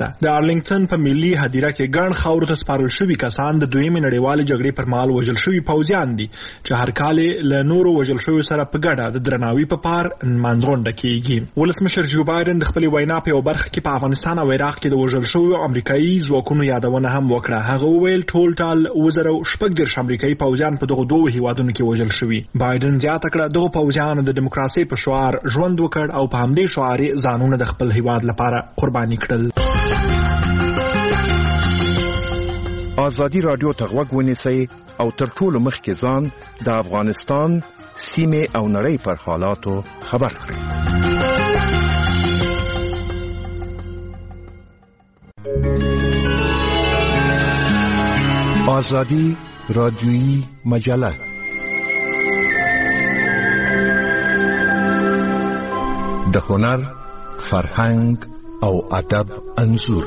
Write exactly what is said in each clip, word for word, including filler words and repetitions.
نشته. د ارلنګټن په ملي هدیره کې ګڼ خاورو ته سپارل شوي کسان د دویمې نړیوالې جګړې پر مهال وژل شوي پوځیان دي چې هر کال له نورو وژل شویو سره په ګډه د درناوي په پار نمانځغونډه کیږي. ولسمشر جو بایدن د خپلې وینا په یو برخه کې په افغانستان او عراق کې د وژل شویو امریکایي ځواکونو یادونه هم وکړه. هغه وویل ټول ټال وزره شپږ دېرش امریکایي پوځیان په دغو دوو هیوادونو کې وژل شوي. بایدن زیاته کړه دغو پوځیانو د دیموکراسۍ په شعار ژوند وکړ او په همدې شعار یې ځانونه د خپل هیواد لپاره قرباني کړل. ازادي رادیو ته غوږ ونیسئ او تر ټولو مخکې ځان د افغانستان سیمې او نړۍ پر حالاتو خبر کړئ. آزادی رادیویی مجله د هنر، فرهنګ او ادب انځور.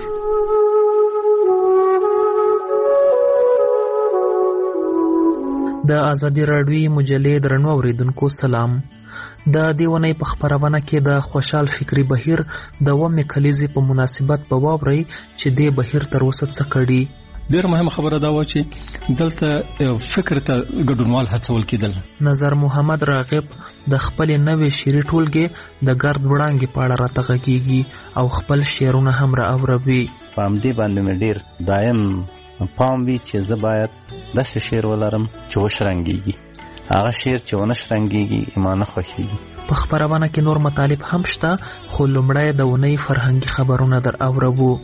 د آزادی رادیویی مجلې درنو اوریدونکو سلام. د دیونی په خبرونه کې د خوشحال فکری بهیر د ومه کلیزې په مناسبت په واوري چې د بهیر تر اوسه څه کړي. ډېر مهمه خبره دا و چې دلته فکر ته ګډونوال هڅول کېدل. نظر محمد راغب د خپل نوې شعري ټولګې د ګرد وړانګې په اړه راته غږیږي او خپل شعرونه هم را اوروي. په همدې باندې مې ډېر دایم پام وي چې زه باید داسې شعر ولرم چې وشرنګېږي. هغه شعر چې ونه شرنګېږي ما نه خوښېږي. په خبرونه کې نور مطالب هم شته خو لومړی د اونۍ فرهنګي خبرونه در اورو.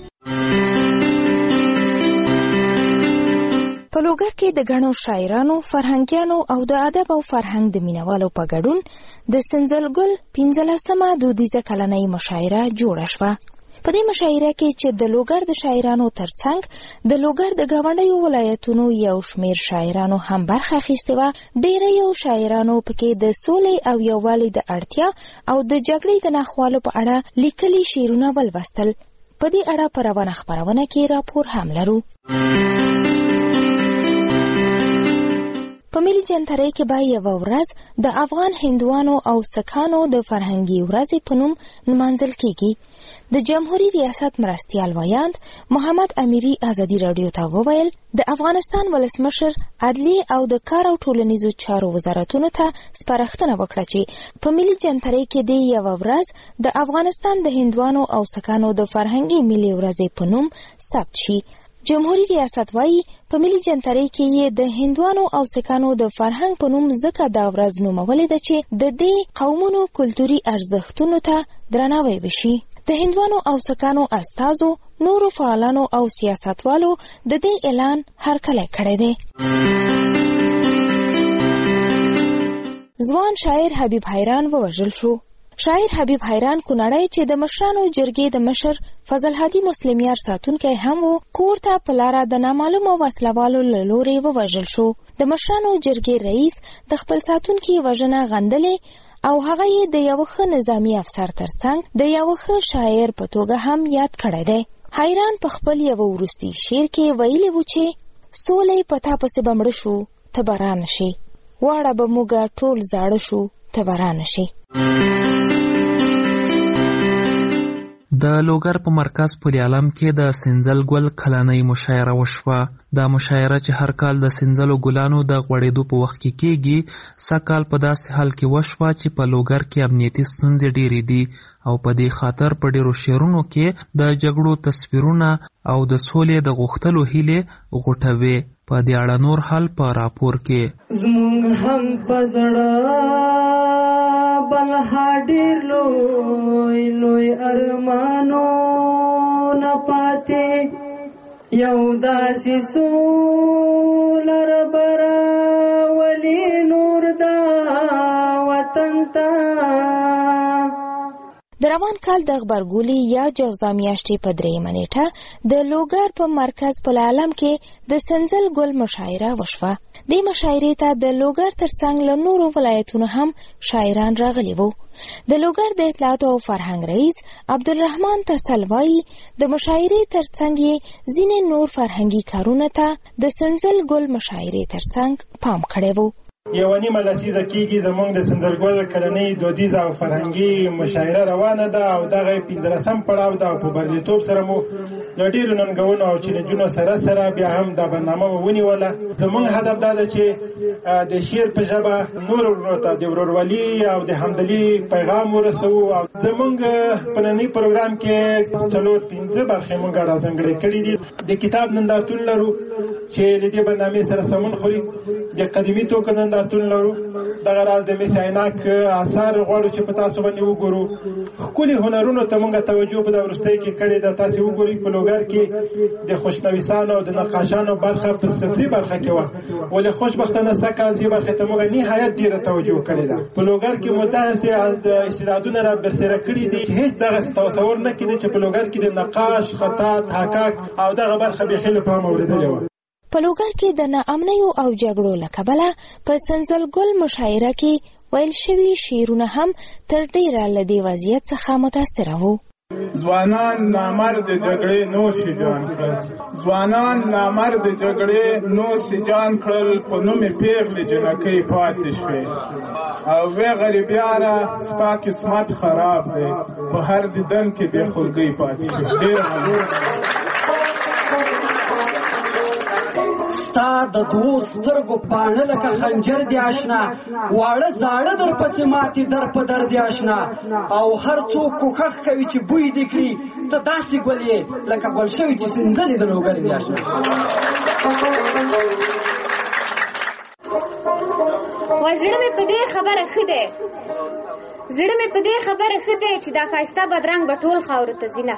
په لوګر کې د غنو شاعرانو، فرهنګیانو او د ادب او فرهنګ د مینوالو په ګډون د سنځل ګل پنځلسمه دودیزه کلنۍ مشاعره جوړه شوه. په دې مشاعره کې چې د لوګر د شاعرانو ترڅنګ د لوګر د ګاونډیو ولایتونو یو شمیر شاعرانو هم برخه اخیستې وه، ډېره یو شاعرانو پکې د سولې او یووالي د اړتیا او د جګړې د ناخوالو په اړه لیکلي شعرونه ولوستل. په دې اړه په روانه خبرونه کې راپور هم لرو. په ملي جنترۍ کې به یوه ورځ د افغان هندوانو او سکانو د فرهنګي ورځې په نوم نمانځل کیږي. د جمهوریت ریاست مرستیال ویاند محمد امیری ازادي رادیو ته وویل د افغانستان ولسمشر عدلیې او د کار او ټولنیزو چارو وزارتونو ته سپارښتنه وکړه چې په ملي جنترۍ کې د یوه ورځ د افغانستان د هندوانو او سکانو د فرهنګي ملي ورځې په نوم ثبت شي. جمهوریت ریاست وایي په ملي جنترۍ کې یې د هندوانو او سکانو د فرهنګ په نوم ځکه دا ورځ نومولې ده چې د دې قومونو کلتوري ارزښتونو ته درناوی وشي. د هندوانو او سکانو استازو، نورو فعالانو او سیاستوالو د دې اعلان هرکلی کړی دی. ځوان شاعر حبیب حیران ووژل شو. شاعر حبیب حیران کونړی چې د مشرانو جرګې د مشر فضل هادي مسلمیار ساتونکی هم و، کور ته په لاره د نامعلومو وسلوالو له لورې ووژل شو. د مشرانو جرګې رئیس د خپل ساتونکي وژنه غندلې او هغه یې د یو ښه نظامی افسر ترڅنګ د یو ښه شاعر په توګه هم یاد کړی دی. حیران په خپل یو وروستي شعر کې ویلي و چې سولې په تا پسې به مړه شو ته به رانشې، واړه به موږه ټول زاړه شو ته به رانشې. د لوګر په مرکز پل علم کې د سنځل ګل کلنۍ مشاعره وشوه. دا مشاعره چې هر کال د سنځلو ګلانو د غوړېدو په وخت کې کېږي، سږ کال په داسې حال کې وشوه چې په لوګر کې امنیتي ستونزې ډېرې دي او په دې خاطر په ډېرو شعرونو کې د جګړو تصویرونه او د سولې د غوښتلو هیلې غوټوي. په دې اړه نور حال په راپور کې. زمونږ هم په زړه بلها ډېر لوی لوی ارمانو نه پاتې، یو داسې سوله ربره ولی نور دا وطن ته. د روان کال د غبرګولي یا جوزا میاشتې په درېیمه نیټه د لوګر په مرکز پل علم کې د سنځل ګل مشاعره وشوه. دې مشاعرې ته د لوګر ترڅنګ له نورو ولایتونو هم شاعران راغلي وو. د لوګر د اطلاعاتو او فرهنګ رئیس عبدالرحمن تسل وایي د مشاعرې ترڅنګ یې ځینې نور فرهنګي کارونه ته د سنځل ګل مشاعرې ترڅنګ پام کړی وو. یوه نیمه لسیزه کېږي زموږ د سنځلګل کلنۍ دودیزه او فرهنګي مشاعره روانه ده او دغه پنځلسم پړاو ده او په بریالیتوب سره مو له ډېرو ننګونو او چیلنجونو سره سره بیا هم دا برنامه مو ونیوله. زموږ هدف دا ده چې د شعر په ژبه نور ورونو ته د ورورولي او د همدلي پیغام ورسوو. او زموږ په ننني پروګرام کې څلور پنځه برخې موږ راځانګړې کړي دي. د کتاب نندارتون لرو چې له دې برنامې سره سمون خوري. د قدیمي توکو نندارتون لرو. دغه راز د مس عینک اثار غواړو چې په تاسو باندې وګورو. ښکلي هنرونو ته موږ توجه په دا وروستۍ کې کړې ده. تاسې وګورئ په لوګر کې د خوشنویسانو او د نقاشانو برخه په صفري برخه کې وه، ولې خوشبختانه سږکال دې برخې ته موږ نهایت ډېره توجه کړې ده. په لوګر کې مو داسې استعدادونه را برسېره کړي دي چې هېڅ دغسې تصور نه کېدی چې په لوګر کې د نقاش، خطاط، حقاق او دغه برخه بیخي له پامه اورېدلې وه. په لوګر کې د ناامنیو او جګړو له کبله په سنځلګل مشاعره کې ویل شوي شعرونه هم تر ډېره له دې وضعیت څخه متاثره وو. ځوانان نامرد جګړې نوش جان کړل، ځوانان نامرد جګړې نوش جان کړل، په نوم پیغلې جنکۍ پاتې شوې او وې غریبیاره ستا قسمت خراب دی، په هر دیدن کې بې خلګۍ پاتې شوې. ډېر ممنون. ستا د دوو سترګو پاڼه لکه خنجر دی آشنا، واړه زاړه در پسې ماتې در په در دی آشنا، او هر څوک کوښښ کوي چې بوی دې کړي، ته داسې ګل یې لکه ګل شوي چې سنځلې د لوګر دی آشنا. وای زړه مې په دې خبره ښه دی، زړه مې په دې خبره ښه دی چې دا ښایسته بدرنګ به ټول خاورو ته ځینه،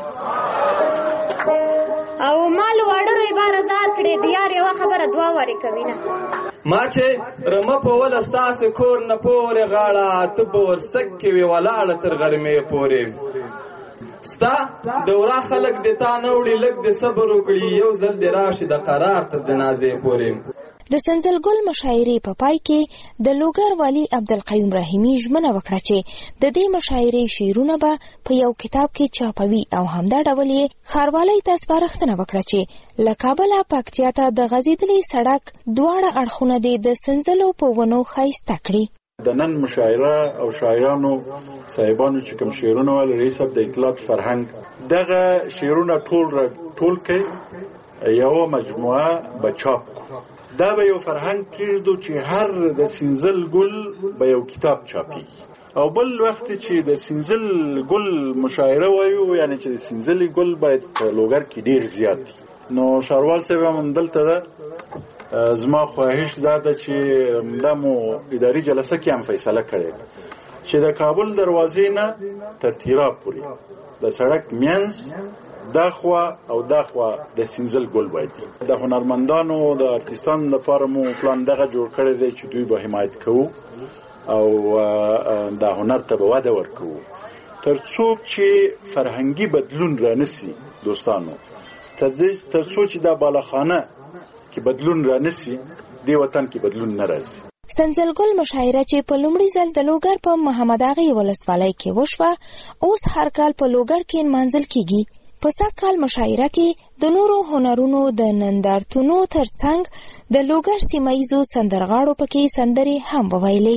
او مال واړه روی بار ازار کړي د یار یوه خبره دوه وارې کوي نه. ما چې رمه په وله ستاسې کور نه پورې غاړه، ته به ورسک کې وې ولاړه تر غرمې پورې. ستا د ورا خلک د تا نه وړي، لږ د صبر وکړي، یو ځل دې راشي د قرار تر جنازې پورې. د سنځلګل مشاعرې په پای کې د لوګر والي عبدالقیوم رحیمي ژمنه وکړه چې د دې مشاعرې شعرونه به په یو کتاب کې چاپوي او همدا ډول یې ښاروالۍ ته سپارښتنه وکړه چې له کابله پکتیا ته د غځېدلي سړک دواړه اړخونه دې د سنځلو په ونو ښایسته کړي. د نن مشاعره او شاعرانو صاحبانو چې کوم شعرونه ویل، رئیس صاحب د اطلاعات فرهنګ دغه شعرونه ټول ټول کوي، یوه مجموعه به چاپ دا به یو فرهنګ کېږدو چې هر د سنځل ګل به یو کتاب چاپي. او بل وخت چې د سنځل ګل مشاعره وایو، یعنی چې د سنځلې ګل باید په لوګر کې ډېر زیات دي. نو ښاروال صاحب هم دلته ده، زما خواهش دا ده چې دا مو اداري جلسه کې هم فیصله کړې چې د کابل دروازې نه تر تیراب پورې د سړک مینځ دا خوا او دا خوا د سنځل ګل باید د هنرمندانو د ارتستانو لپاره مو پلان دغه جوړ کړی دی چې دوی به حمایت کوو او دا هنر ته به وده ورکوو تر څو چې فرهنګي بدلون رانسي. دوستانو تر څو چې دا بالاخانه کې بدلون رانسي، دې وطن کې بدلون نه راځي. سنځلګل مشاعره چې په لومړي ځل د لوګر په محمد اغې ولسوالۍ کې وشوه، اوس هر کال په لوګر کې نمانځل کیږي. په سږکال مشاعره کې د نورو هنرونو د نندارتونو ترڅنګ د لوګر سیمه ییزو سندرغاړو پکې سندرې هم وویلې.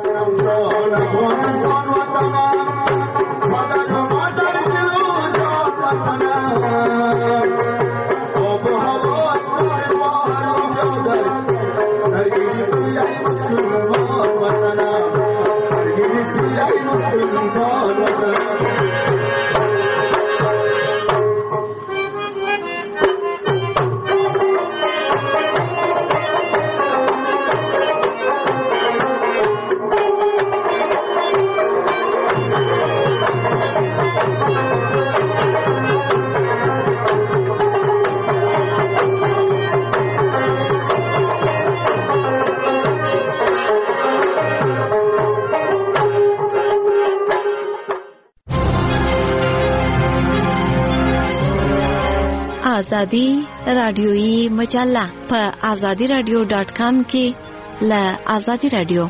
آزادی رادیویی مجله په آزادی رادیو ډاټ کام کې له آزادی رادیو.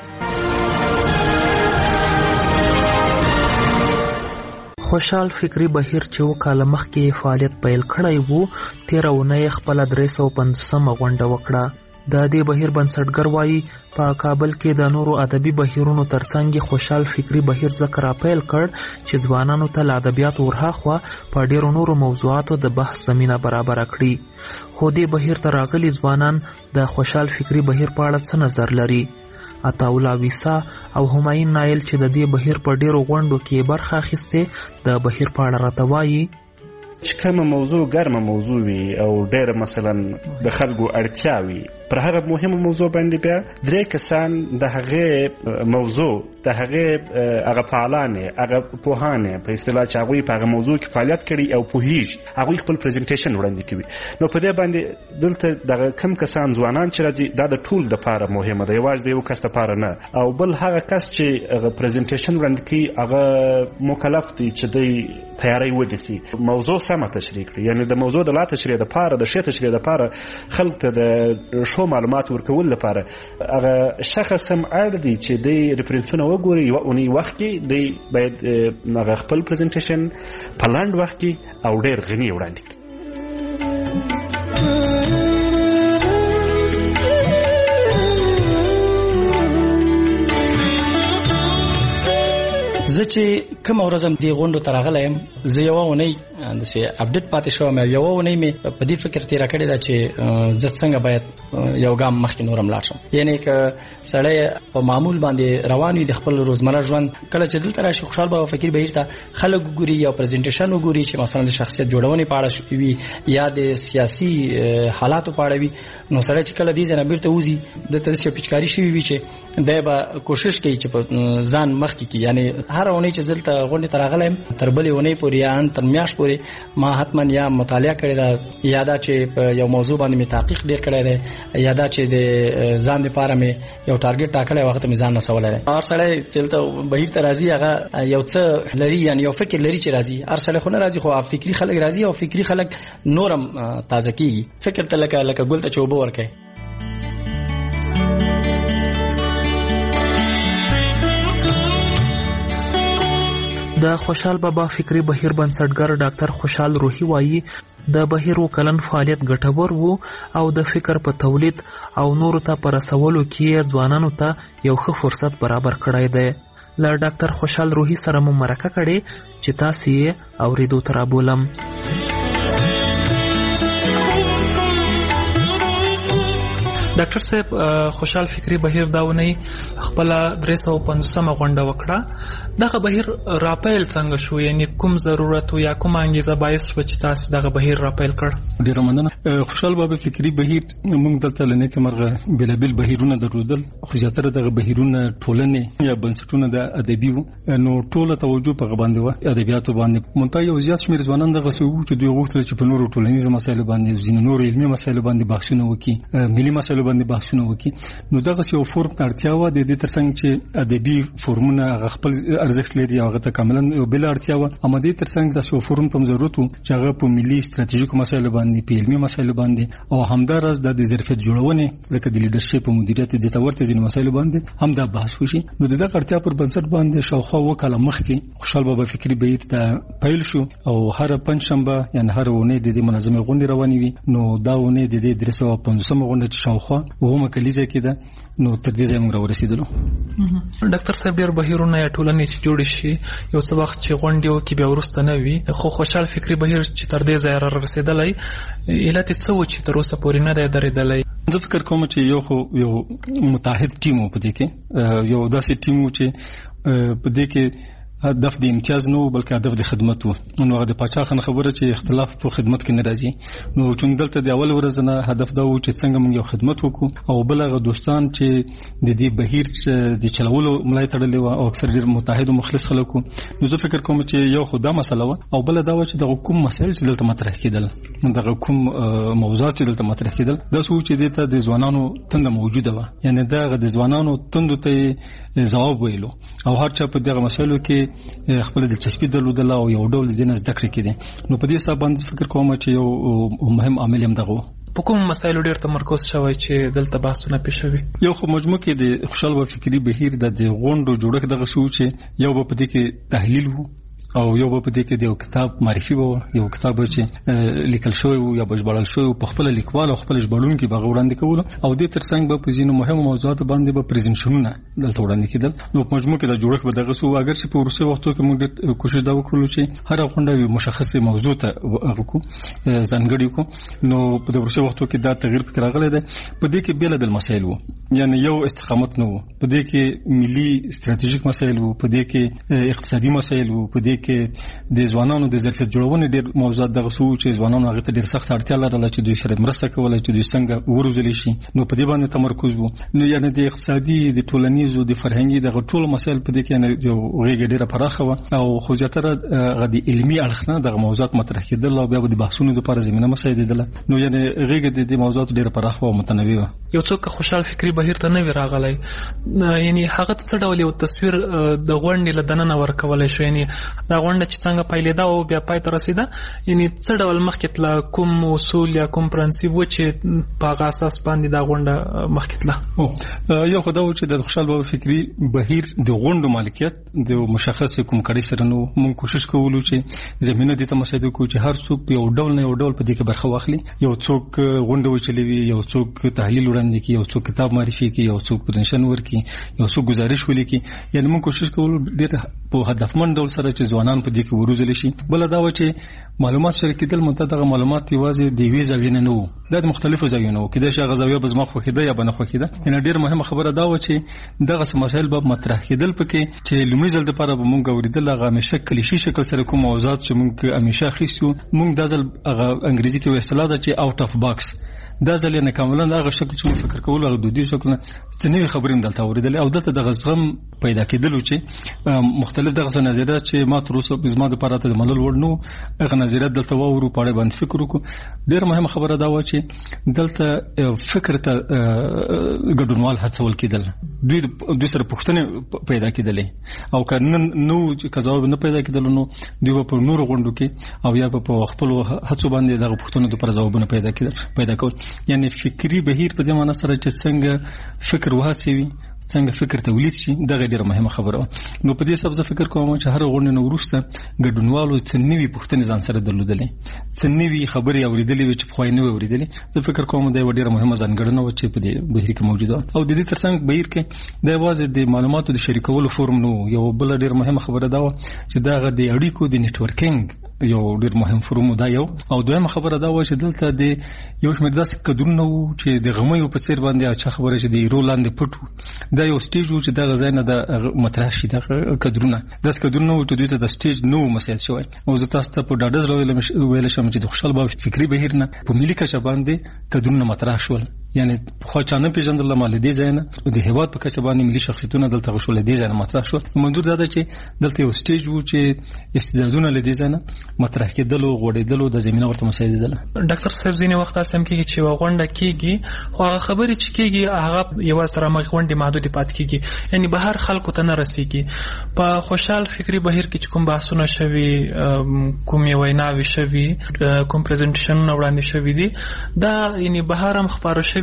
خوشحال فکری بهیر چې وکاله مخکې فعالیت پیل کړی وو، تیره اونۍ خپله درې سوه پنځوسمه غونډه وکړه. د دې بهیر بنسټګر وایي په کابل کې د نورو ادبي بهیرونو ترڅنګ خوشحال فکري بهیر ځکه راپیل کړ چې ځوانانو ته له ادبیاتو ورهاخوا په ډیرو نورو موضوعاتو د بحث زمینه برابره کړي. خو دې بهیر ته راغلي ځوانان د خوشحال فکري بهیر په اړه څه نظر لري؟ عطاالله ویسا او همایون نایل چې د دې بهیر په ډیرو غونډو کې برخه اخیستې د بهیر په اړه راته وایي چې کومه موضوع ګرمه موضوع وي او ډېر مثلا د خلکو اړتیا وي پر هغه مهمه موضوع باندې بیا درې کسان د هغې موضوع د هغې هغه فعالانې هغه پوهانې په اصطلاح چې هغوی په هغه موضوع کې فعالیت کړي او پوهیږي هغوی خپل پریزنټیشن وړاندې کوي. نو په دې باندې دلته دغه کم کسان ځوانان چې راځي دا د ټول دپاره مهمه ده، یوازې د یو کس دپاره نه. او بل هغه کس چې هغه پریزنټیشن وړاندې کوي هغه مکلف دی چې دی تیاری ونیسي، موضوع سمه تشریح کړي، یعنې د موضوع د لا تشریح دپاره د ښې تشریح دپاره خلک ته د ښو معلومات ورکول لپاره هغه شخص هم اړ دی چې دی ریفرنسونه وګوري. یوه اونۍ وخت کې دی باید هغه خپل پریزنټیشن په لنډ وخت کې او ډېر غني وړاندې کړي. زه چې کومه ورځ هم دې غونډو ته راغلی یم، زه یوه اونۍ داسې اپډیټ پاتې شوم. یوه اونۍ مې په دې فکر تېره کړې ده چې زه څنګه باید یو ګام مخکې نور هم لاړ شم. یعنې که سړی په معمول باندې روان وي د خپل روزمره ژوند، کله چې دلته راشي خوشحال بابا فکري بهیر ته خلک وګوري یا پریزنټیشن وګوري چې مثلا د شخصیت جوړونې په اړه وي یا د سیاسي حالاتو په اړه وي، نو سړی چې کله دې ځای نه بیرته وځي دلته داسې یو پچکاري شوي وي چې دی به کوشش کوي چې په ځان مخکې کړي. یعنې هر اونۍ چې دلته غونډې ته راغلی یم تر بلې اونۍ پورې یا ان تر میاشت پورې ما حتما یا مطالعه کړې ده، یا دا چې په یو موضوع باندې مې تحقیق ډېر کړی دی، یا دا چې د ځان دپاره مې یو ټارګټ ټاکلی هغه ته مې ځان رسولی دی. هر سړی چې دلته بهیر ته راځي هغه یو څه لري، یعنې یو فکر لري چې راځي. هر سړی خو نه راځي، خو فکري خلک راځي او فکري خلک نور هم تازه کېږي. فکر ته لکه لکه ګل ته چې اوبه ورکوي. د خوشحال بابا فکري بهیر بنسټګر ډاکټر خوشحال روحي وایي د بهیر وکلن فعالیت ګټور وو او د فکر په تولید او نورو ته په رسولو کې ځوانانو ته یو ښه فرصت برابر کړی دی. له ډاکټر خوشحال روحي سره مو مرکه کړې چې تاسې یې اورېدو ته رابولم. ډاکټر صاحب، خوشحال فکري بهیر دا ونی خپل درې سوه پنځوسمه غونډه وکړه. دغه بهیر راپیل څنګه شو؟ یعنی کوم ضرورت یا کوم انګیزه باعث شوه چې تاسو دغه بهیر راپیل کړ؟ ډېره مننه. خوشحال بابا فکري بهیر موږ دلته له نیکه مرغه بېلابېل بهیرونه درلودل، خو زیاتره دغه بهیرونه ټولنې یا بنسټونه د ادبي وو، نو ټوله توجه په هغه باندې وه، ادبیاتو باندې. منتها یو زیات شمېر ځوانان دغسې وو چې دوی غوښتل چې په نورو ټولنیزو مسایلو باندې ځینې نورو علمي مسایلو باندې بحثونه وکړي، ملي مسایلو باندې بحثونه وکړي. نو دغه یو فورم ته اړتیا وه، د دې ترڅنګ چې ادبي فورمونه هغه خپل ارزښت لري، هغه ته کاملا یو بله اړتیا وه. اما دې ترڅنګ داسې یو فورم ته هم ضرورت و چې هغه په ملي ستراتیژیکو مسایلو باندې، په علمي مسایلو باندې او همداراز د ظرفیت جوړونې لکه د لیډرشپ او مدیریت دې ته ورته ځینې مسایلو باندې هم دا بحث وشي. نو د دغه اړتیا پر بنسټ باندې شاوخوا اووه کاله مخکې خوشحال بابا فکري بهیر ته پیل شو او هر پنجشنبه یعنې هر اونۍ د دې منظمې غونډې روانې وي. نو دا اونۍ د دې درې سوه پنځوسمه غونډه چې شاوخوا اوومه کلیزه کې ده، نو تر دې ځای موږ راورسېدلو. ډاکټر صاحب، ډېر بهیرونه یا ټولنې چې جوړې شي یو څه وخت چې غونډې وکړي بیا وروسته نه وي، خو خوشحال فکري بهیر چې تر دې ځایه را رسېدلی علت یې څه و چې تر اوسه پورې نه دی درېدلی؟ زه فکر کوم چې یو خو یو متحد ټیم و په دې کې، یو داسې ټیم و چې په دې کې هدف د امتیاز نه و بلکې هدف د خدمت و. نو هغه د پاچا خان خبره چې اختلاف په خدمت کې نه راځي، نو چون دلته د اول ورځ نه هدف دا و چې څنګه موږ یو خدمت وکړو او بل هغه دوستان چې د دې بهیر د چلولو ملای تړلې وه او اکثر ډېر متحد او مخلص خلک وو. نو زه فکر کوم چې یو خو دا مسله وه او بله دا وه چې دغه کوم مسایل چې دلته مطرح کېدل، دغه کوم موضوعات چې دلته مطرح کېدل، داسې و چې دې ته د ځوانانو تنده موجوده وه، یعنې دغه د ځوانانو تندو ته ځواب ویلو او هر چا په دغه مسایلو کې خپل دلچسپي درلودله او یو ډول ځینې زده کړې کېدې. نو په دې حساب باندې فکر کوم چې یو مهم عامل هم دغه و. په کوم مسایلو ډېر تمرکز شوی چې دلته بحثونه پېښ شوي؟ یو خو مجموع کې د خوشحال بابا فکري بهیر د غونډو جوړښت دغه شو چې یو به په دې کې تحلیل و، او یو په دې کې د یو کتاب معرفي وو یو کتاب چې لیکل شوی وو یا بجبړل شوی په خپل لیکوال او خپل ژباړونکو به وړاندې کول او د ترڅنګ به په ځینو مهمو موضوعاتو باندې به پریزنټیشنونه دلته وړاندې کېدل. نو په مجموع کې د جوړښت به دغه سو اگر چې په ورسې وختو کې موږ کوشش دا وکړو چې هر غونډه یو مشخصه موضوع ته وکړو ځانګړي کو. نو په د ورسې وختو کې دا تغییر فکر راغلی دی. په دې کې بیل بیل مسایل وو یعنی یو استقامت نو په دې کې ملي ستراتیژیک مسایل وو په دې کې اقتصادي مسایل وو په دې کې د ځوانانو د ظرفیت جوړونې ډېر موضوعات دغه سو چې ځوانانو هغه ته ډېر سخت اړتیا لرله چې دوی سره مرسته کوله چې دوی څنګه وروزلی شي. نو په دې باندې تمرکز وو. نو یعنی د اقتصادي د ټولنیزو د فرهنګي دغه ټول مسایل په دې کې یو غیږ ډېره پراخه وه او خو زیاتره غدي علمي اړخ نه دغه موضوعات مطرح کېدل او بیا د بحثونو لپاره زمينه مساعدېدله. نو یعنی غیږ د دې موضوعات ډېره پراخه او متنوع وه. یو څوک خوشحال فکری بهیر ته نه وی راغلی یعنی هغه څه ډول یو تصویر د غونډې له دننه ورکولای شو یعنی دا غونډه چې څنګه پیلېده او بیا پای ته رسیده یعنی څه ډول مخکې تله کوم اصول یا کوم پرنسیپ و چې په هغه اساس باندې دا غونډه مخکې تله. یو خو دا و چې د خوشحال بابا فکري بهیر د غونډو مالکیت د مشخص کوم کړي سره نو موږ کوشش کوو چې زمينه دې ته مساعده کوو چې هر څوک په یو ډول نه یو ډول په دې کې برخه واخلي. یو څوک غونډه وچلوي یو څوک تحلیل وړاندې کوي یو څوک کتاب معرفي کوي یو څوک پرنشن ورکي یو څوک گزارش ولیکي. یعنی موږ کوشش کوو ډېر په هدفمند ډول سره چې ځوانان په دې کې وروزل شي. بل دا و چې معلومات شریکېدل متدغه معلومات یوازې د وی زاویې نه وو دا د مختلفو زاویو نه کېدای شي غزاویه به زما خوښیده یا بنه خوښیده. یعنی ډېر مهمه خبره دا و چې دغه مسایل به مطرح کېدل پکې چې لومړی ځل لپاره به موږ اوریدل هغه همیشه کلیشي شکل سره کوم موضوعات چې موږ همیشه خېسو موږ د ځل هغه انګریزي کې وایي اصطلاح ده چې اوټ اف باکس دا ځل نه کاملا هغه شکل چې فکر کول او د دې شکل څنګه خبرې دلته اوریدل او دلته د غزغم پیدا کېدل چې مختلف دغه نظریات چې ما تر اوسه په زما د پاره ته منل ورنو هغه نظریات دلته وورو پاره باندې فکر وکړو. ډېر مهمه خبره دا و چې دلته فکر ته ګډونوال هڅول کېدل دوی د سره پوښتنه پیدا کېدلې او کله نو چې ځواب نه پیدا کېدل نو دوی په نور غونډو کې او یا په خپل هڅو باندې دغه پوښتنو لپاره ځوابونه پیدا کېدل پیدا کول. یعنی فکری بهیر په دې معنی سره چې څنګه فکر وهڅوي څنګه فکر تولید شي دغه ډیره مهمه خبره. نو په دې سبب زه فکر کوم چې هر غونډه نو ورسته ګډونوالو څنګه پوښتنې ځان سره درلودلې څنګه خبري اوریدلې چې په خوای نه اوریدلې. زه فکر کوم دا ډیره مهمه ځانګړنه و چې په دې بهیر کې موجوده او د دې ترڅنګ بهیر کې د واځي د معلوماتو د شریکولو فورم نو یو بل ډیره مهمه خبره دا و چې داغه د اړیکو د نتورکینګ یو ډیر مهم فورم دا یو او دویمه خبره دا و چې دلته د یو شمېر داسې کډرونه وو چې د غمیو په څیر باندې اچھا خبره چې د ایرو لاندې پټو دا یو سټیج و چې دا غزاینه د مطرح شي د کډرونه داس کډرونه و چې دوی ته د سټیج نو مسایل شوی او زه تاسو ته په ډاډه ویل شم چې د خوشحال بابا فکری بهیر نه په ملي کچه باندې کډرونه مطرح شول. یعنی خو چانه پیژندل مال دي زینه د هیواد په کچه باندې ملي شخصیتونه دلته غوښول دي زینه مطرح شو. منظور دا ده چې دلته یو سټیج وو چې استعدادونه لدی زینه مطرح کېدل او غوړېدل د زمينه ورته مساعدېدل. ډاکټر صاحب ځینې وخت اسم کېږي چې وغونډه کېږي خو هغه خبرې چې کېږي هغه یو سره مغونډه محدود پات کېږي یعنی بهر خلکو ته نه رسیږي. په خوشحال فکری بهیر کې کوم بحثونه شوي کوم ویناوي شوي کوم پریزنټیشنونه وړاندې شوي دي دا یعنی بهر هم خبرو شوي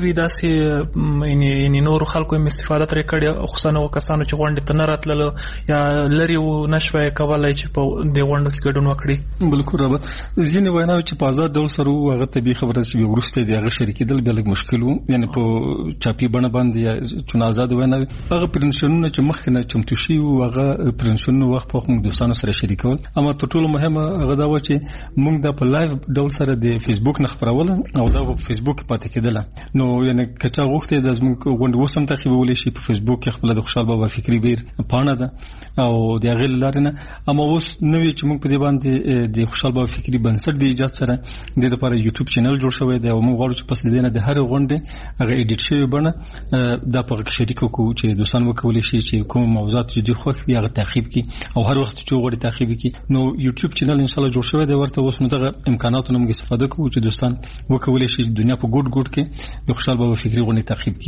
داسې یعنی نور خلکو هم استفاده ترې کړې خصوصا کسانو چې غونډې ته نه راتللو یا لري و نشوي کولای چې په دې غونډو کې ګډون وکړي. بالکل رابط ځینې ویناوي چې په آزاد ډول سره هغه طبي خبره چې ورسته دی هغه شریکېدل بل مشکل وو یعنی په چاپی بڼه باندې چې آزاد ویناوي هغه پرنشنونه چې مخکې نه چمتو شي او هغه پرنشنونه وخت په موږ دوستانو سره شریکول. اما تر ټولو مهمه هغه دا و چې موږ د په لایو ډول سره د فیسبوک نه خبرول او دا په فیسبوک پاتې کېدل. نو یعنی کچا غوښته د زموږ غونډه وسم تعقیبول شي په فیسبوک کې خپل د خوشحال بابا فکری بهیر پاڼه ده او د غل لارنه. اما اوس نوې چې موږ په دې باندې د خوشحال بابا فکری بنسټ د ایجاد سره د لپاره یوټیوب چینل جوړ شوی دی او موږ غواړو چې پس د دې نه د هر غونډه هغه ایډیټ شوی بڼه د په شریک کو چې دوستان وکولای شي چې کوم موضوعات دي خو بیا غو تعقیب کی او هر وخت چې وګړي تعقیب کی. نو یوټیوب چینل ان شاء الله جوړ شوی دی ورته اوس نو دغه امکاناتو موږ استفاده کوو چې دوستان وکولای شي دنیا په ګډ ګډ کې د خوشحال بابا فکری غونډه تعقیب کی.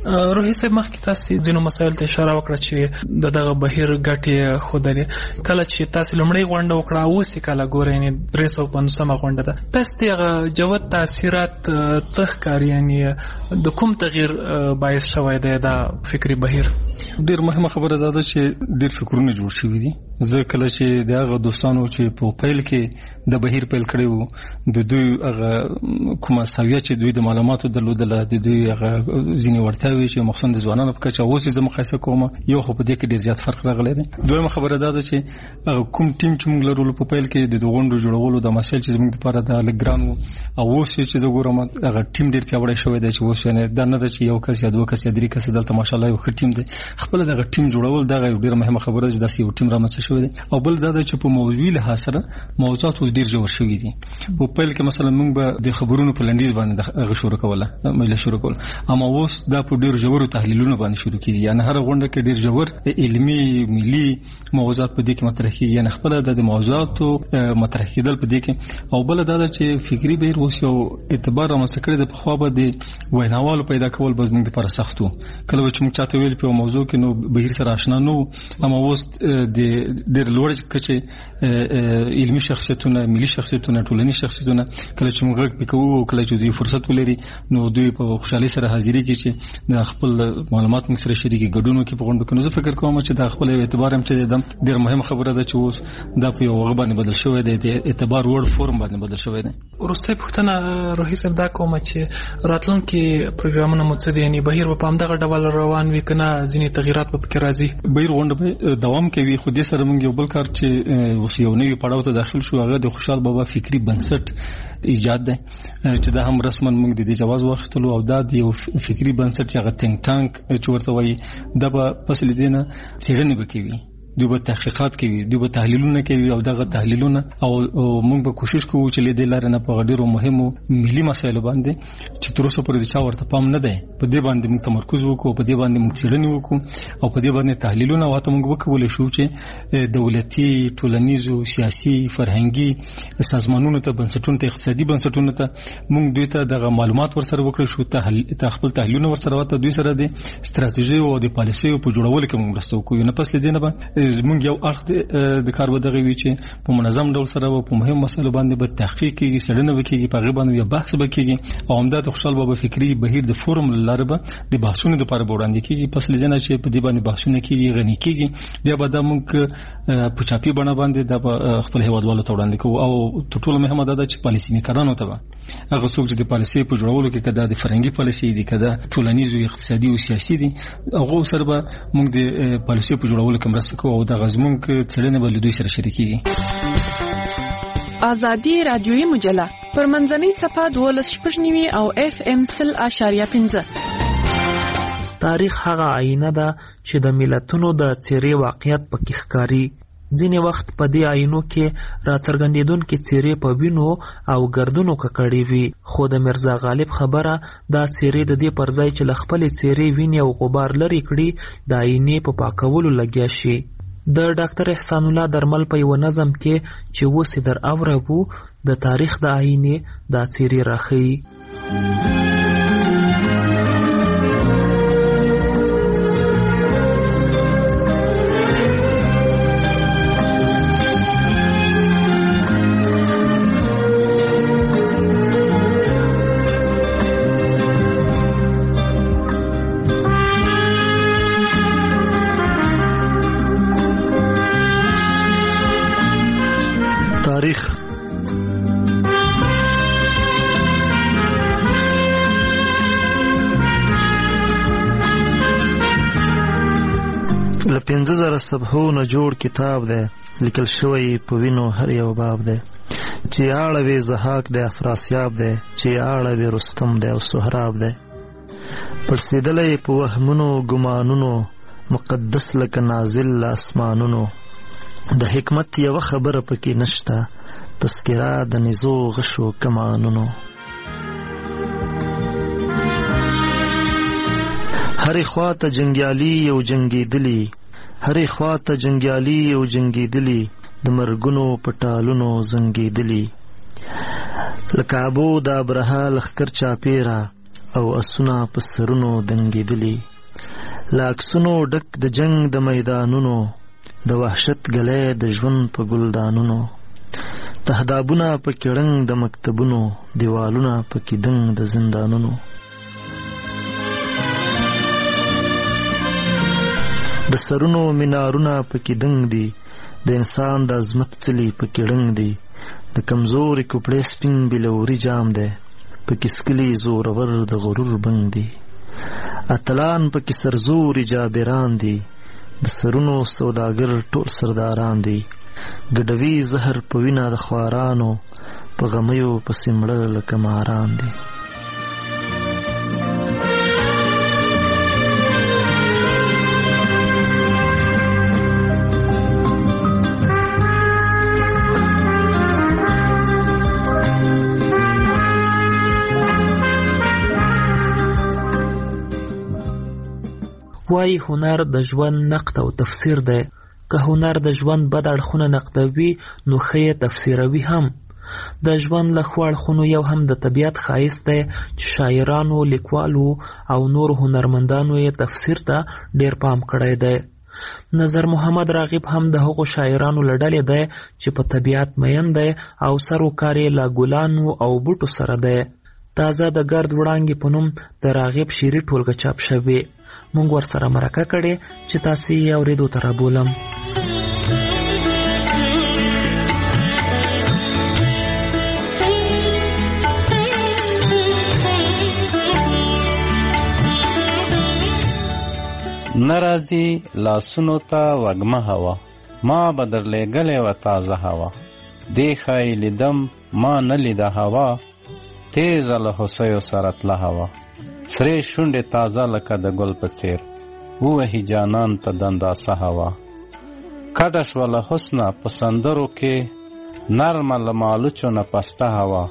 روحي صاحب مخکې تاسو ځینو مسایل ته اشاره وکړه چې د دغه بهیر ګټې خودلې کله چې تاسو لمړی غونډه وکړه اوس کله ګورئ نه درې سوه پنځوسمه غونډه ده تاسو ته هغه جوت تاثیرات څه ښکاري یعنې د کوم تغییر باعث شوی دی دا فکري بهیر ډیر مهمه خبره ده چې ډیر فکرونه جوړ شوي دي زه کله چې د هغه دوستانو چې په پیل کې د بهیر پیل کړی وو د دوی هغه کومه سویه چې دوی د معلوماتو درلودله د دوی هغه ځینې وړتیاوې چې مخصوصا د ځوانانو په کچه اوس یې زه مقایسه کوم یو خو په دې کې ډېر زیات فرق راغلی دی دویمه خبره دا ده چې هغه کوم ټیم چې موږ لرلو په پیل کې د غونډو جوړولو د مسایل چې زموږ دپاره دا لږ ګران وو او اوس چې زه ګورم هغه ټیم ډېر پیاوړی شوی دی چې اوس یعنې دا نه ده چې یو کس یا دوه کس یا درې کس دلته ماشاءالله یو ښه ټیم دی خپله دغه ټیم جوړول دغه یو ډېره مهمه خبره ده چې داسې یو ټیم رامنځته شوی دی او بل دا ده چې په موضوعي لحاظ سره موضوعات اوس ډېر ژور شوي دي په پیل کې مثلا موږ به د خبرونو په لنډیز باندې هغه شروع کوله مجله شروع کول اما اوس دا په ډېر ژورو تحلیلونو باندې شروع کېږي یعنې هره غونډه کې ډېر ژور علمي ملي موضوعات په دې کې مطرح کېږي یعنې خپله د موضوعاتو مطرح کېدل په دې کې او بله دا ده چې فکري بهیر اوس یو اعتبار رامنځته کړی دی پخوا به د ویناوالو پیدا کول به زموږ دپاره سخت و کله به چې موږ چاته ویل په یو موضوع کې نو بهیر سره آشنا نه وو اما اوس د ډېر لوړ کچې علمي شخصیتونه ملي شخصیتونه ټولنیز شخصیتونه کله چې موږ غږ پې کوو او کله چې دوی فرصت ولري نو دوی په خوشحالۍ سره حاضري کوي چې د خپل معلومات موږ سره شریکي ګډون وکړي په غونډو کې نو زه فکر کوم چې دا خپل یو اعتبار هم چې دی ډېر مهمه خبره ده چې اوس دا په یو هغه باندې بدل شوی دی د اعتبار وړ فورم باندې بدل شوی دی وروستۍ پوښتنه روحي صاحب دا کومه چې راتلونکي پروګرامونه مو څه دي یعنې بهیر به په همدغه ډول روان وي که نه ځینې تغیرات به پکې راځي بهیر غونډه به دوام کوي خو دې سره موږ یو بل کار چې اوس یو نوي پړاو ته داخل شو هغه د خوشحال بابا فکري بنسټ ایجاد دی چې دا هم رسما موږ د دې جواز واخیستلو او دا د یو فکري بنسټ چې هغه تینک ټانک چې ورته وایي دا به پس له دې نه څېړنې به کوي دوی به تحقیقات کوي دوی به تحلیلونه کوي او دغه تحلیلونه او موږ به کوشش کوو چې له دې لارې نه په ډېرو مهمو ملي مسایلو باندې چې تر اوسه پورې د چا ورته پام نه دی په دې باندې موږ تمرکز وکړو په دې باندې موږ څېړنې وکړو او په دې باندې تحلیلونه او حتی موږ وکولی شو چې دولتي ټولنیزو سیاسي فرهنګي سازمانونو ته بنسټونو ته اقتصادي بنسټونو ته موږ دوی ته دغه معلومات ورسره وکړو شو ته خپل تحلیلونه ورسره وته دوی سره د ستراتیژي او د پالیسیو په جوړولو کې موږ مرسته وکړو نه پس له دې نه زمونږ یو اړخ د کار به دغه وي چې په منظم ډول سره به په مهم مسایلو باندې به تحقیق کېږي څېړنه به کېږي په هغې باندې بیا بحث به کېږي او همدا د خوشحال بابا فکري بهیر د فورم له لارې به د بحثونو دپاره به وړاندې کېږي پس له دې نه چې په دې باندې بحثونه کېږي غني کېږي بیا به دا موږ په چاپي بڼه باندې دا به خپل هېوادوالو ته وړاندې کوو او تر ټولو مهمه دا ده چې پالیسي میکرانو ته به هغه څوک چې د پالیسۍ په جوړولو کې که دا د فرهنګي پالیسۍ دي که دا ټولنیز او اقتصادي او سیاسي دي هغو سره به موږ د پالیسۍ په جوړولو کې مرسته کوو او دغه زموږ څېړنې به له دوی سره شریکېږي. ازادي رادیویي مجله پر منځنۍ څپه دولس شپږ نوي او اف ام سل اشاریه پنځه. تاریخ هغه آینه ده چې د ملتونو د څېرې واقعیت پکې ښکاري. ځینې وخت په دې آینو کې راڅرګندېدونکې څېرې په وینو او ګردونو ککړې وي خو د میرزا غالب خبره دا څېرې د دې پر ځای چې له خپلې څېرې وینې او غبار لرې کړي د آینې په پاکولو لګیا شي. د ډاکټر احسان الله درمل په یو نظم کې چې اوس یې در اوربو د تاریخ د آینې دا څېرې راښیي. تاریخ له پنځه زره صفحو نه جوړ کتاب دی لیکل شوی په وینو هر یو باب دی چې اړوي زحاک دی افراسیاب دی چې اړوي رستم دی او سهراب دی پړسېدلی په وهمونو ګمانونو مقدس لکه نازل له اسمانونو د حکمت یوه خبره پکې نشته تذکره د نزو غشو کمانونو هرې خواته جنګیالي او جنګېدلي هرې خواته جنګیالي او جنګېدلي د مرګونو په ټالونو زنګېدلي لکه ابو د ابرهه لښکر چاپېره او اسونه په سرونو دنګېدلي، له عکسونو ډک د جنگ د میدانونو، د وحشت ګلی د ژوند په ګلدانونو، تهدابونه پکې ړنګ د مکتبونو، دیوالونه پکې دنګ د زندانونو. د سرونو مینارونه پکې دنګ دي، د انسان د عظمت څلی پکې ړنګ دي، د کمزوري کوپړې سپین بلوري جام دی، پکې سکلي زورور د غرور بنګ دي. اتلان پکې سرزوري جابران دي، د سرونو سوداګر ټول سرداران دي، ګډوي زهر په وینه د خوارانو، په غمیو پسې مړه لکه ماران دي. وایي هنر د ژوند نقد او تفسیر دی. که هنر د ژوند بد اړخونه نقدوي نو ښه یې تفسیروي هم. د ژوند له ښو اړخونو یو هم د طبیعت ښایست دی چې شاعرانو، لیکوالو او نور هنرمندانو یې تفسیر ته ډیر پام کړی دی. نظر محمد راغب هم د هغو شاعرانو له ډلې دی چې په طبیعت مین دی او سر و کار یې له ګلانو او بوټو سره دی. تازه د ګرد وړانګې په نوم د راغب شعري ټولګه چاپ شوې. مونږ ورسره مرکه کړې چې تاسې یې اورېدو ته رابولم. نرازی لاسونو ته وږمه هوا، ما به درلېږلې وه تازه هوا، دې ښایي لیدم ما نه لیده هوا، تیزه له هوسیو سره تله هوا، سرې شونډې تازه لکه د ګل په څېر، ووهي جانان ته دنداسه هوا، کډه شوه له حسنه په سندرو کې، نرمه له مالوچو نه پسته هوا،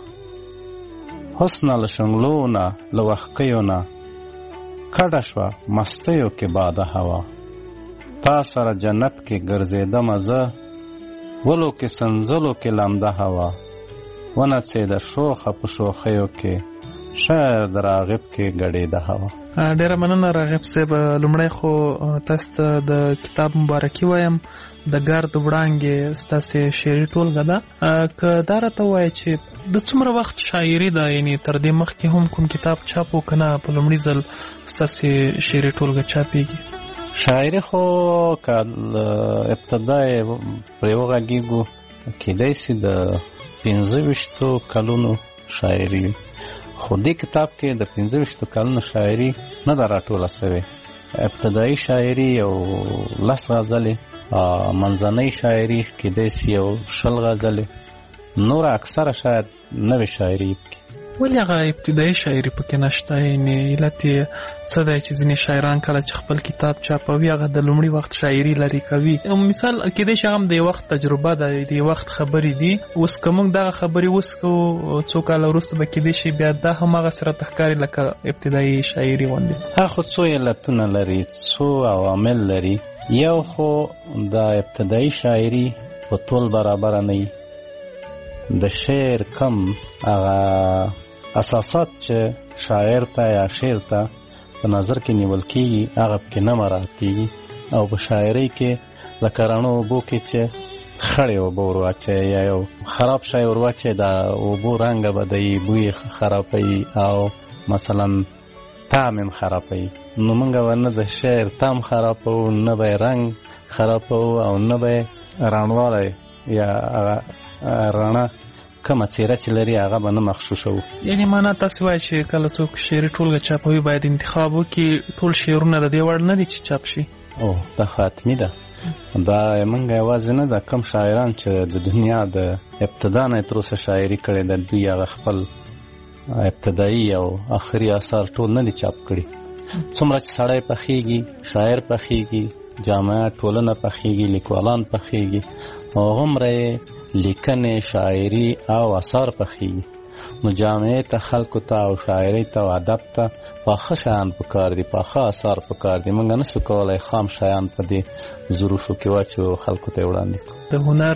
حسنه له شنګلو نه له وښکیو نه، کډه شوه مستیو کې باده هوا، تا سره جنت کې ګرځېدمه زه، ولو کې سنځلو کې لمده هوا، ونڅېده شوخه په شوخیو کې، شاعر د راغب کې ګډېده هوا. ډیره مننه راغب صاحب. لومړی خو تاسو ته د کتاب مبارکي وایم. د ګرد وړانګې ستاسې شعري ټولګه ده. که دا راته ووایه چې د څومره وخت شاعري ده، یعنې تر دې مخکې هم کوم کتاب چاپ و که نه په لومړي ځل ستاسې شعري ټولګه چاپېږي؟ شاعري خو که ابتدا یې پرې وغږېږو کېدای سي د پنځه ویشتو کلونو شاعري وي، خو دې کتاب کې د پنځه ویشتو کلونو شاعري نه ده راټوله سوې. ابتدایي شاعري یو لس غزلې، منځنۍ شاعري کېدای سي یو شل غزلې، نور اکثره شاید نوې شاعري پکې. ولې هغه ابتدایي شاعري پکې نشته؟ یعنې علت یې څه دی چې ځینې شاعران کله چې خپل کتاب چاپوي هغه د لومړي وخت شاعري لرې کوي؟ مثال کېدای شي هغه هم د یو وخت تجربه ده، د یو وخت خبرې دي. اوس که موږ دغه خبرې اوس کوو څو کاله وروسته به کېدای شي بیا دا هم هغسې راته ښکاري لکه ابتدایي شاعري غوندې. هغه خو څو علتونه لري، څو عوامل لري. یو خو د ابتدایي شاعري په طول برابره نه وي، د شعر کم هغه اساسات چې شاعر ته یا شعر ته په نظر کې نیول کېږي هغه پکې نه مراعاتېږي، او په شاعرۍ کې لکه رڼو اوبو کې چې خړې اوبه ور واچوي یا یو خراب شی ور واچوي، د اوبو رنګه بدوي، بوی خرابوي، او مثلا طعم هم خرابوي. نو موږ ونه د شعر طعم خرابوو، نه به یې رنګ خرابوو، او نه به یې رڼوالی یا رڼا کومه څېره چې لري هغه به نه مخشوشوو. یعنې معنا تاسې وایي چې کله څوک شعري ټولګه چاپوي باید انتخاب وکړي ټول شعرونه د دې وړ نه دي چې چاپ شي؟ او دا خو حتمي ده. دا موږ یوازې نه ده، کم شاعران چې د دنیا د ابتدا نه تر اوسه شاعري کړې ده دوی هغه خپل ابتدایي او آخري اثار ټول نه دي چاپ کړي. څومره چې سړی پخېږي، شاعر پخېږي، جامعه ټولنه پخېږي، لیکوالان پخېږي، هغومره لیکنې، شاعري او اثار پخېږي. نو جامعې ته، خلکو ته او شاعرۍ ته او ادب ته پاخه شیان پکار دي، پاخه اثار پکار دي. موږ نشو کولی خام شیان په دې ظروفو کې واچو خلکو ته وړاندې کړو. د هنر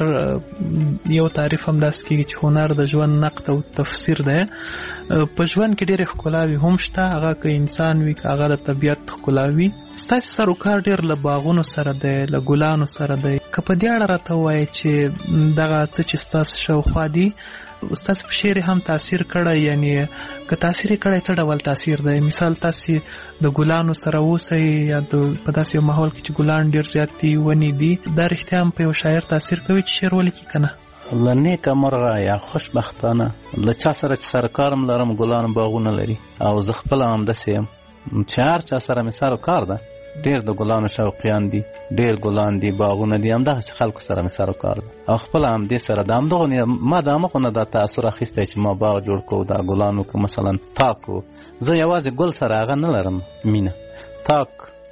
یو تعریف هم داسې کېږي چې هنر د ژوند نقد او تفسیر دی. په ژوند کې ډېرې ښکلاوې هم شته، هغه که انسان وي که هغه د طبیعت ښکلا وي. ستاسې سروکار ډېر له باغونو سره دی، له ګلانو سره دی. که په دې اړه راته ووایې چې دغه څه چې ستاسو شاوخوا دي ستاسو په شعر هم تاثیر کړی، یعنی که تاثیر یې کړی څه ډول تاثیر دی؟ مثال تاسې د ګلانو سره اوسئ یا په داسې یو ماحول کې چې ګلان ډېر زیات دي، ونې دي، دا رښتیا هم په یو شاعر تاثیر کوي چې شعر ولیکي که نه؟ له نیکه مرغه یا خوشبختانه له چا سره چې سره کار هم لرم ګلان باغونه لري، او زه خپله همداسې یم چې هر چا سره مې سر و کار ده، ډېر د ګلانو شوقیان دي، ډېر ګلان دي، باغونه دي، همدغسې خلکو سره مې سر و کار ده. او خپله همدې سره د همدغو ما د همغو نه دا تاثر اخیستی چې ما باغ جوړ کړو، دا ګلانو که مثلا تاک و، زه یوازې ګل سره هغه نه لرم مینه، تاک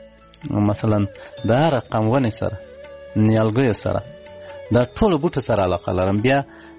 مثلا د هر رقم ونې سره، نیالګیو سره، دا ټولو بوټو سره علاقه لرم. بیا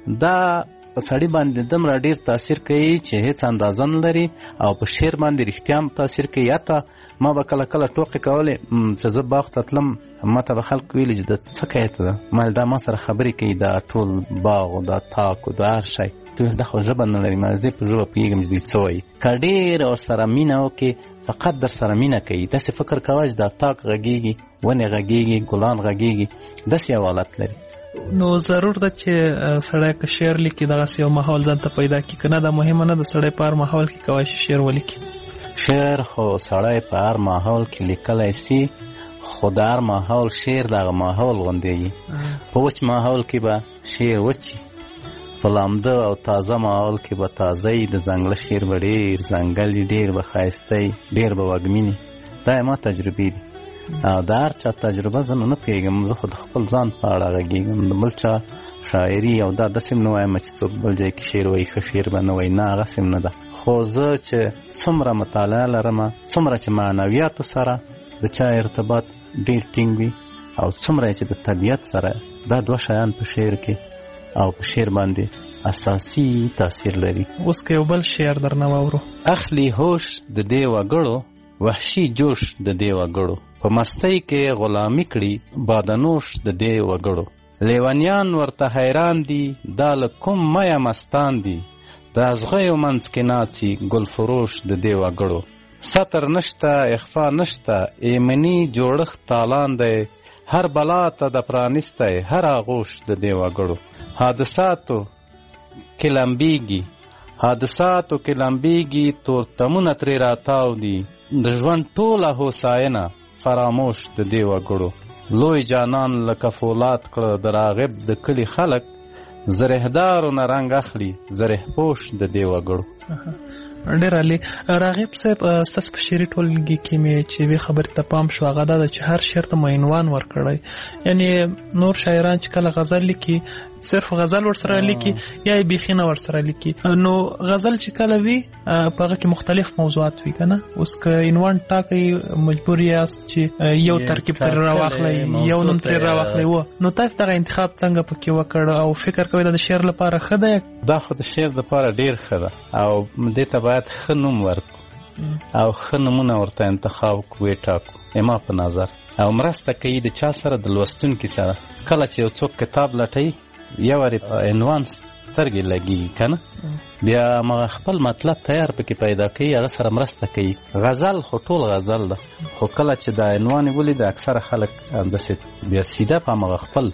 دا په سړي باندې دومره ډېر تاثیر کوي چې هیڅ اندازه نه لري، او په شعر باندې رښتیا هم تاثیر کوي. حتی ما به کله کله ټوکې کولې چې زه باغ ته تلم، ما ته به خلکو ویلي چې د څه کوې ته ده، ما دا ما سره خبرې کوي، دا ټول باغ و دا تاک و دا هر شی، دا خو ژبه نه لري، ما زه په ژبه پوهېږم چې دوی څه وایي. که ډېر ورسره مینه وکړې فقط در سره مینه کوي، داسې فکر کوه چې دا تاک غږېږي، ونې غږېږي، ګلان غږېږي، داسې یو حالت لري. نو ضرور ده چې سړی که شعر لیکي دغسې یو ماحول ځان ته پیدا کړي، که نه دا مهمه نه ده سړی په هر ماحول کې کولی شي شعر ولیکي؟ شعر خو سړی په هر ماحول کې لیکلی سي، خو د هر ماحول شعر دغه ماحول غوندې وي. په وچ ماحول کې به شعر وچي، په لامده او تازه ماحول کې به تازه وي، د ځنګله شعر به ډېر ځنګل وي، ډېر به ښایسته وي، ډېر به وږمین وي. دا ما تجربې دي، او د هر چا تجربه زه نو نه پوهېږم، زه خو د خپل ځان په اړه غږېږم، د بل چا شاعري او دا داسې هم نه وایم چې څوک بل ځای کې شعر وایي ښه شعر به نه وایي، نه هغسې هم نه ده. خو زه چې څومره مطالعه لرم، څومره چې معنویاتو سره د چا ارتباط ډېر ټینګ وي، او څومره چې د طبیعت سره، دا دوه شیان په شعر کې او په شعر باندې اساسي تاثیر لري. اوس که یو بل شعر درنه واورو: اخلي هوش د دې وګړو، وحشي جوش د دې وګړو، په مستۍ کې غلامي کړي بادنوش د دې وګړو، لیونیان ورته حیران دي، دا له کوم مایه مستان دي، د ازغیو منځ کې ناڅي ګل فروش د دې وګړو، ستر نشته اخفا نشته ایمني جوړښت تالان دی، هر بلا ته د پرانستی هر آغوش د دې وګړو، حادثاتو کې لمبیږي حادثاتو کې لمبیږي تورتمونه ترې راتاو دي، د ژوند ټوله هوساینه فراموش د دې وګړو، لوی جانان لکه فولاد کړه د راغب د کلي خلک، زرهدارو نه رنګ اخلي زره پوش د دې وګړو. ډېر عالي. راغب صاحب، ستاسو په شعري ټولګي کې مې چې یوې خبرې ته پام شو، هغه دا ده چې هر شعر ته مو عنوان ورکړی، یعنی نور شاعران چې کله غزل لیکي صرف غزل ورسره لیکي یا یې بیخي نه ورسره لیکي، نو غزل چې کله وي په هغه کې مختلف موضوعات وي که نه؟ اوس که عنوان ټاکئ مجبور یاست چې یو ترکیب ترې راواخلئ، یو نوم ترې راواخلئ، و نو تاسو دغه انتخاب څنګه پکې وکړ او فکر کوئ دا د شعر لپاره ښه دی؟ دا خو د شعر دپاره ډېر ښه ده، او دې ته باید ښه نوم ورکړو او ښه نومونه ورته انتخاب کړو، ویې ټاکو ما په نظر، او مرسته کوي د چا سره؟ د لوستونکي سره. کله چې یو څوک کتاب لټوي یو وارې عنوان سترګې لګېږي که نه، بیا مغه خپل مطلب تیار پکې پیدا کوي، هغه سره مرسته کوي. غزل خو ټول غزل ده، خو کله چې دا عنوان یې ولید اکثره خلک همداسې بیا سیده په همغه خپل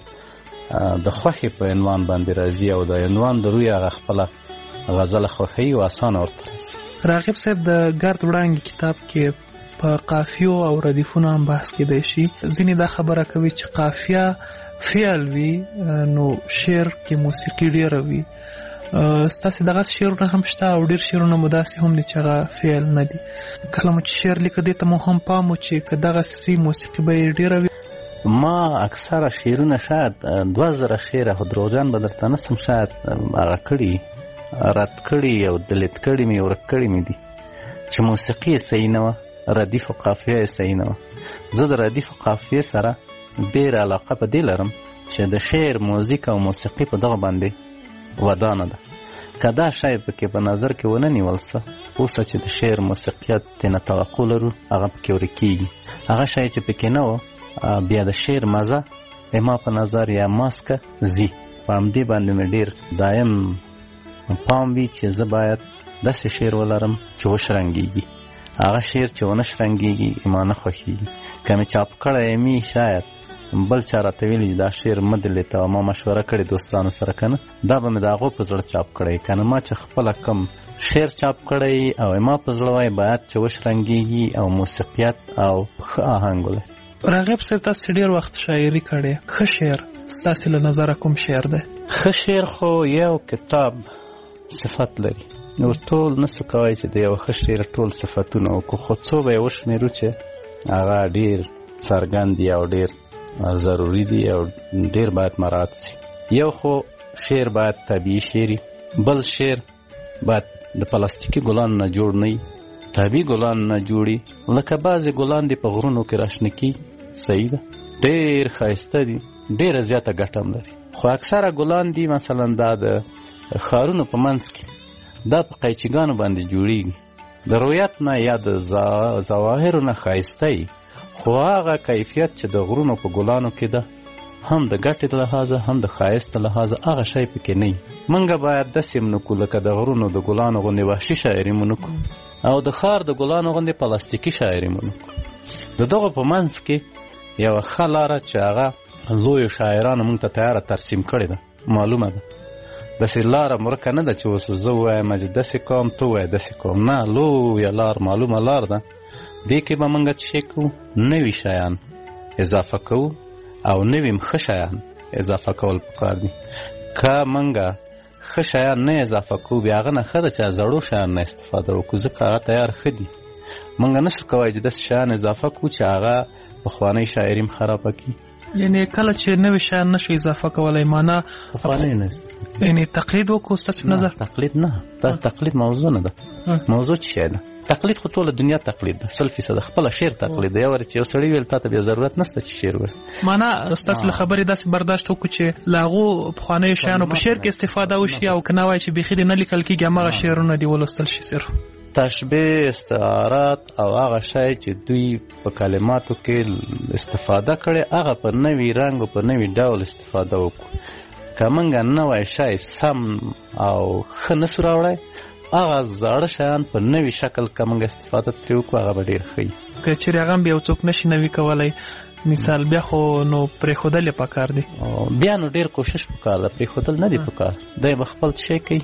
د خوښې په عنوان باندې راځي، او د عنوان د روی هغه خپله غزله خوښوي او اسانه ورته راځي. راغب صاحب، د ګرد وړانګې کتاب کې په قافیو او ردیفونو هم بحث کېدی شي. ځینې دا خبره کوي چې قافیه فعل وي، نو شعر کې موسیقي ډېره وي. ستاسې دغسې شعرونه هم شته او ډېر شعرونه مو داسې هم دي چې هغه فعل نه دي. کله مو چې شعر لیکه دې ته مو هم پام و چې که دغسې موسیقي به یې ډېره وي؟ ما اکثره شعرونه شاید دوه زره شعره، خو دروغجن به درته نسم، شاید هغه کړي رد کړي او دلیت کړي مې ورک کړي مې دي چې موسیقي یې صحیح نه وه، ردیف و قافیه یې صحیح نه وه. زه د ردیف و قافیې سره ډېره علاقه په دې لرم چې د شعر موزیک او موسیقي په دغه باندې ودانه ده. که دا شی پکې په نظر کې ونه نیول څه، اوسه چې د شعر موسیقیت تېنه توقع لرو هغه پکې ورکېږي. هغه شی چې پکې نه و، بیا د شعر مزه اما په نظر یا ماسکه زی په همدې باندې مې ډېر دایم پام وي چې زه باید داسې شعر ولرم چې وشرنګېږي. هغه شعر چې ونه شرنګېږي ما نه خوښېږي. که مې چاپ کړی مي شاید بل چا راته ویلي چې دا شعر مه دلیته او ما مشوره کړې دوستانو سره که نه دا به مې د هغو په زړه چاپ کړی. که نه ما چې خپله کم شعر چاپ کړی او ما په زړه وای باید چې وشرنګېږي او موسیقیت او ښه آهنګ ولري. راغب صاحب تاسو ډېر وخت شاعري کړې. ښه شعر ستاسې له نظره کوم شعر دی؟ ښه شعر خو یو کتاب صفت لري. نو ټول نسو کوای چې د یو ښه شعر ټول صفتونه وکړو، خو څو به یې وشمېرو چې هغه ډېر څرګند دي او ډېر ضروري دي او ډېر باید مراعات شي. یو خو شعر باید طبیعي شعري، بل شعر باید د پلاستیکي ګلانو نه جوړ نه وي، طبیعي ګلانو نه جوړي. لکه بعضې ګلان دي په غرونو کې راشنه کېږي، صحیح ده، ډېر ښایسته دي، ډېره زیاته ګټه هم لري. خو اکثره ګلان دي مثلا دا د ښارونو په منځ کې دا په قیچیګانو باندې جوړیږي، د رویت نه یا د ظواهرو نه ښایسته وي، خو هغه کیفیت چې د غرونو په ګلانو کې ده هم د ګټې لحاظه هم د ښایست لحاظه هغه شی پکې نه وي. موږ باید داسې هم نه کړو لکه د غرونو د ګلانو غوندې وحشي شاعري مو نه کړو او د ښار د ګلانو غوندې پلاستیکي شاعري مو نه کړو. د دغو په منځ کې یوه ښه لاره چې هغه لویو شاعرانو موږ ته تیاره ترسیم کړې ده معلومه ده. داسې لاره مرکه نه ده چې اوس زه ووایم چې داسې کوم ته ووایه داسې کوم، نه، لویه لار معلومه لار ده. دې کې به موږ څه کوو؟ نوي شیان اضافه کوو او نوي هم ښه شیان اضافه کول پکار دي. که موږ ښه شیان نه اضافه کوو بیا هغه نه ښه ده چې زړو شیان نه استفاده وکړو، ځکه هغه تیار ښه دي. موږ نسو کولی چې داسې شیان اضافه کړو چې هغه پخوانۍ شاعري هم خرابه کړي. یعنی کله چې نوي شیان نشو اضافه کولی معنا پخوانۍ نه یعنی تقلید وکړو ستاسې په نظر؟ تقلید نه، دا تقلید موضوع نه ده. موضوع څه شی ده؟ تقلید خو ټوله دنیا تقلید ده، سل فیصده خپله شعر تقلید ده. یو وارې چې یو سړی ویل تا ته بیا ضرورت نشته چې شعر وایي. معنا ستاسې له خبرې داسې برداشت وکړو چې له هغو پخوانیو شیانو په شعر کې استفاده وشي او که نه وایي چې بیخي دې نه لیکل کېږي هماغه شعرونه دې ولوستل شي صرف. تشبیه، استعارات او هغه شی چې دوی په کلماتو کې استفاده کړي هغه په نوي رنګ او په نوي ډول استفاده وکړو. که موږ نوی شی سم او ښه نسو راوړی هغه زاړه شیان په نوي شکل که موږ استفاده ترې وکړو هغه به ډېر ښه وي. که چېرې هغه هم بیا یو څوک نشي نوي کولی مثال بیا خو نو پرېښودل یې پکار دي. بیا نو ډېر کوشش پکار ده، پرېښودل نه دي پکار. دی به خپل شی کوي،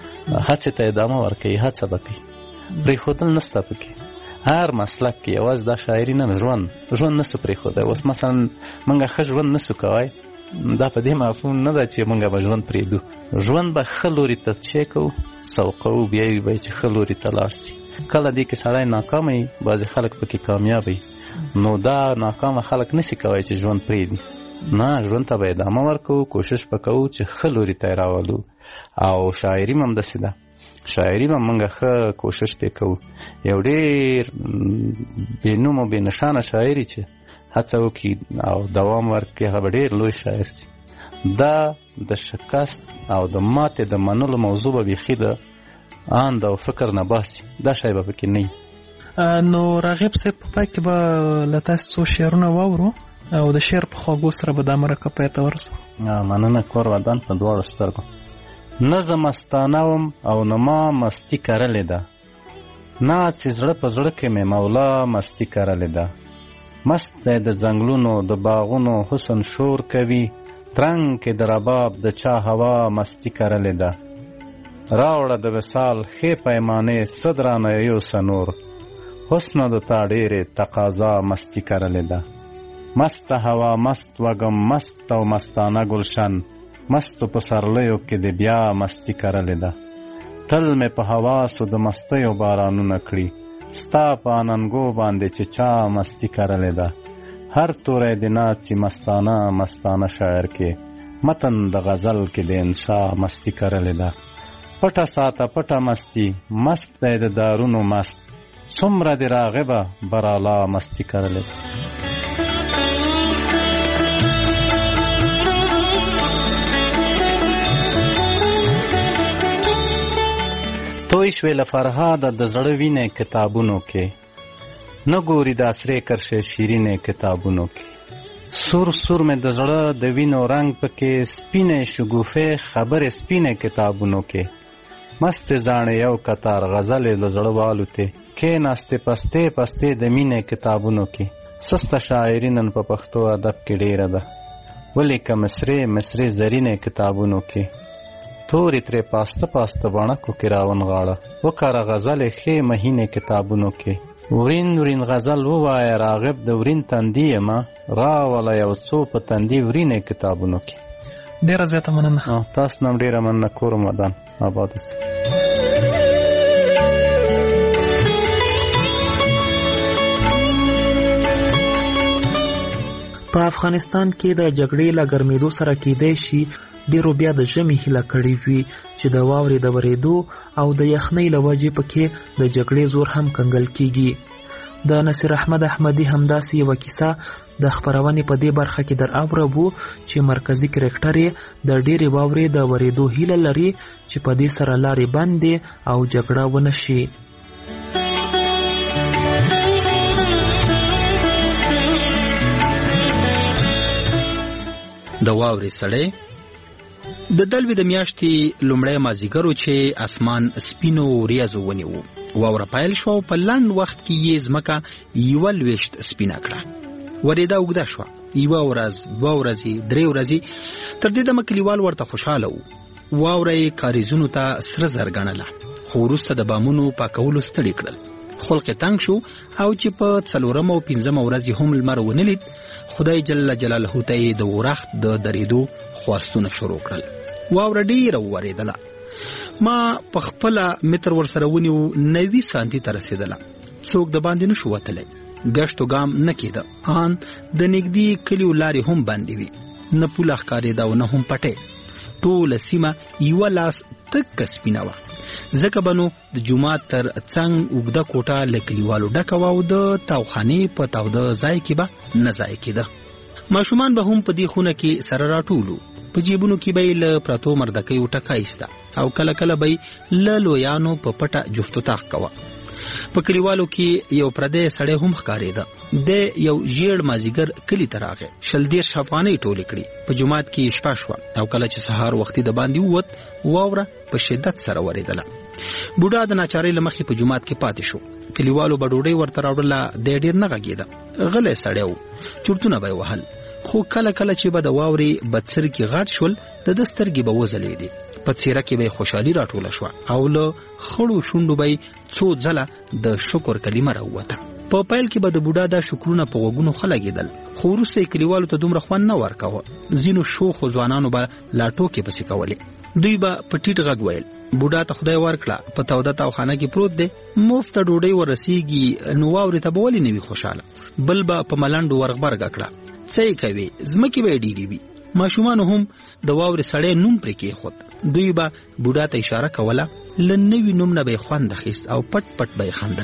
هڅې ته ادامه ورکوي، هڅه به کوي، پرېښودل نسته پکې. هر مسلک کې یوازې دا شاعري نه، ژوند ژوند نسو پرېښودی. اوس مثلا موږ ښه ژوند نسو کوی، دا په دې مفهوم نه ده چې موږ به ژوند پرېږدو. ژوند به ښه لوري ته څه کوو، سوقوو، بیا یې به چې ښه لوري ته لاړ شي. کله دې کې سړی ناکامه وي، بعضې خلک پکې کامیاب وي، نو دا ناکامه خلک نشي کوی چې ژوند پرېږدي. نه، ژوند ته به ادامه ورکوو، کوشش به کوو چې ښه لوري ته یې راولو. او شاعري هم همداسې ده، شاعري به موږ ښه کوشش پې کوو. یو ډېر بې نوم او بې نښانه شاعري چې هڅه وکړي او دوام ورکړي هغه به ډېر لوی شاعر شي. دا د شکست او د ماتې د منلو موضوع به بیخي د اند او فکر نه باسي، دا شی به پکې نه وي. نو راغب صاحب په پای کې به له تاسې څو شعرونه واورو او د شعر په خواږو سره به دا مرکه پای ته ورسوو. مننه. کور ودان په دواړو سترګو. نه زه مستانه وم او نه ما مستي کرلې ده، نه چې زړه په زړه کې مې مولا مستي کرلې ده. مست دی د ځنګلونو د باغونو حسن شور کوي، ترنګ کې د رباب د چا هوا مستی کرلې ده. راوړه د وصال ښې پیمانې څه درانه یوسه نور، حسنه د تا ډېرې تقاضا مستی کرلې ده. مست هوا، مست وږم، مست او مستانه ګلشن، مستو په سرلیو کې د بیا مستی کرلې ده. تل مې په حواسو د مستیو بارانونه کړي، ستا په اننګو باندې چې چا مستی کرلې ده. هر توری د ناڅي مستانه مستانه شاعر کې، متن د غزل کې د انشا مستی کرلې ده. پټه ساته پټه مستی، مست دی د دارونو مست، څومره د راغبه برالا مستی کرلې ده. توی شوې له فرهاده د زړه وینې کتابونو کې، نه ګوري د عصرې کرښې شیرینې کتابونو کې. سور سور مې د زړه د وینو رنگ پکې سپینې شګوفې خبرې سپینې کتابونو کې مست زاڼې یو کتار غزلې د زړه والوتې کېناستې پستې پستې د مینې کتابونو کې سسته شاعري نن په پښتو ادب کې ډېره ده ولیکه مصرې مصرې زرینې کتابونو کې تورې ترې پاسته پاسته بڼکو کې راونغاړه وکاره غزلې ښې مهینې کتابونو کې ورین ورین غزل ووایه راغب د ورین تندي یمه راوله یو څو په تندي ورینې کتابونو کې. ډېره زیاته مننه. تاسو نه هم ډېره مننه. کور مدان آباد اوسئ. په افغانستان کې د جګړې له ګرمېدو سره کېدای شي ډېرو بیا د ژمي هیله کړې وي چې د واورې د ورېدو او د یخنۍ له وجې پکې د جګړې زور هم کنګل کېږي. د نصیر احمد احمدي همداسې یوه کیسه د خپرونې په دې برخه کې در اوربو چې مرکزي کرکټر یې د ډېرې واورې د ورېدو هیله لري چې په دې سره لارې بندې او جګړه ونه شي. د واورې سړی د دلوي د میاشتې لومړی مازدیګر چې اسمان سپینو وریځو ونیو واوره پیل شو په لنډ وخت کې یې ځمکه یوه لویشت سپینه کړه. ورېده اوږده شوه یوه ورځ دوه ورځې درې ورځې تر دې دمه کلیوال ورته خوشحاله وو. واوره یې کاریزونو ته سره زر ګڼله خو وروسته د بامونو پاکولو ستړي کړل. خلق تنګ شو او چې په څلورمه او پنځمه ورځ هم لمر ونه لید خدای جل جلاله ته یې د ورښت د درېدو خواستونه شروع کړل. واوره ډېره وورېدله. ما په خپله متر ورسره ونیو نوي سانتي ته رسېدله. څوک د باندې نه شو وتلی. ګشت و ګام نه کېده. ان د نږدې کلیو لارې هم بندې وي. نه پوله ښکارېده او نه هم پټۍ. ټوله سیمه یوه لاس تکه سپینه وه. ځکه به نو د جومات تر څنګ اوږده کوټه له کلیوالو ډکه وه او د تاوخانې په تاوده ځای کې به نه ځای کېده. ماشومان به هم په دې خونه کې سره راټولو. په جیبونو کې به یې له پرتو مردکیو ټکه ایسته او کله کله به یې له لویانو په پټه جفت و طاق کوه. په کلیوالو کې یو پردی سړی هم ښکارېده. د یو ژیړ مازدیګر کلي ته راغی. شل دېرش افغانۍ ټولې کړې. په جومات کې شپه شوه او کله چې سهار وختي د باندې ووت واوره په شدت سره ورېدله. بوډا د ناچارۍ له مخې په جومات کې پاتې شو. کلیوالو به ډوډۍ ورته راوړله. دی ډېر نه غږېده. غلی سړی و. چورتونه به یې وهل. خو کله کله چې به د واورې بدسرکي غټ شول د ده سترګې به وځلېدې. په څېره کې به یې خوشحالي راټوله شوه او له خړو شونډو به یې څو ځله د شکر کلمه راووته. په پیل کې به د بوډا دا شکرونه په غوږونو ښه لګېدل خو وروسته یې کلیوالو ته دومره خوند نه ورکاوه. ځینو شوخو ځوانانو به لا ټوکې پسې کولې. دوی به په ټیټ غږ ویل بوډا ته خدای ورکړه په توده تاوخانه کې پروت دی مفته ډوډۍ ورسیږي نو واورې ته به ولې نه وي خوشحاله. بل به په ملنډو ورغبرګه کړه څه یې کوې ځمکې به یې ډېرې وي. ماشومانو هم د واورې سړی نوم پرې کېښود. دوی به بوډا ته اشاره کوله. له نوي نوم نه به یې خوند اخیست او پټ پټ به یې خندل.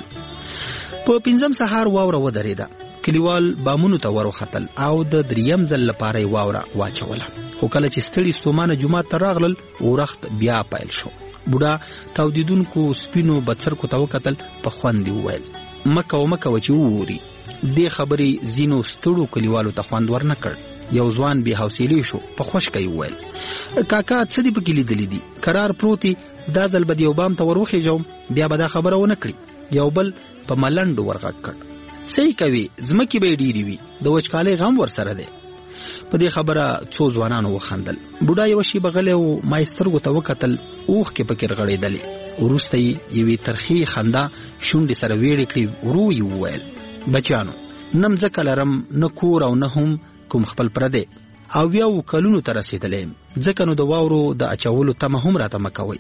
په پنځم سهار واوره ودرېده. کلیوال بامونو ته وروختل او د دریم ځل لپاره یې واوره واچوله. خو کله چې ستړي ستومانه جومات ته راغلل ورښت بیا پیل شو. بوډا تاودیدونکو سپینو بڅرکو ته وکتل. په خوند یې وویل مه کوه مه کوه چې ووري. دې خبرې ځینو ستړو کلیوالو ته خوند ورنه کړ. یو ځوان بې حوصلې شو. په خوشکه یې وویل کاکا څه دې پکې لیدلي دي کرار پروتې دا ځل به د یو بام ته ور وخېژوم بیا به دا خبره ونه کړي. یو بل په ملنډو ورغږ کړ څه یې کوې ځمکې به یې ډېرې وي د وچکالۍ غم ورسره دی. په دې خبره څو ځوانانو وخندل. بوډا یوه شېبه غلی و. ما یې سترګو ته وکتل اوښکې پکې رغړېدلې. وروسته یې یوې ترخې خندا شونډې سره ویړې کړې. ورو یې وویل بچیانو نه مځکه لرم نه کور او نه هم کوم خپل پردی او یو کلونو ته رسېدلی یم ځکه نو د واورو د اچولو تمه هم راته مه کوئ.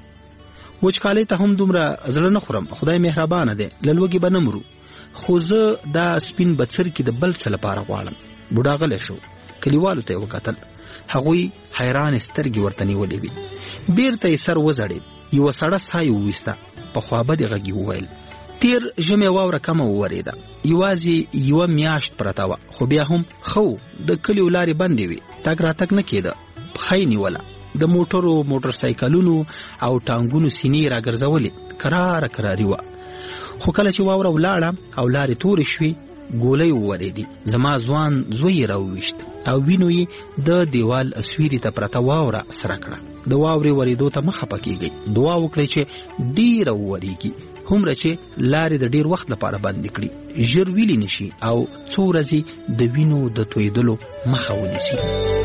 وچکالۍ ته هم دومره زړه نه خورم. خدای مهربانه دی له لوږې به نه مرو خو زه دا سپین بڅرکي د بل څه لپاره غواړم. بوډا غلی شو. کلیوالو ته یې وکتل. هغوی حیرانې سترګې ورته نیولې وې. بیرته یې سر وځړېد. یوه سړه ساه یې وویسته. په خوابدې غږ یې وویل تیر ژمې واوره کمه وورېده. یوازې یوه میاشت پرته وه خو بیا هم ښه د کلیو لارې بندې وې. تګ راتګ نه کېده. پښه یې نیوله. د موټرو موټرسایکلونو او ټانګونو سینې یې راګرځولې. کراره کراري وه. خو کله چې واوره ولاړه او لارې تورې شوې ګولۍ وورېدې. زما ځوان زوی راوویشت او وینو یې د دیوال اسویري ته پرته واوره سره کړه. د واورې ورېدو ته مه خفه کیږئ، دعا وکړئ چې ډېره وورېږي، هومره چې لارې د ډېر وخت لپاره بندې کړي، ژر ویلې نشي او څو ورځې د وینو د تویدلو مخه ونیسي.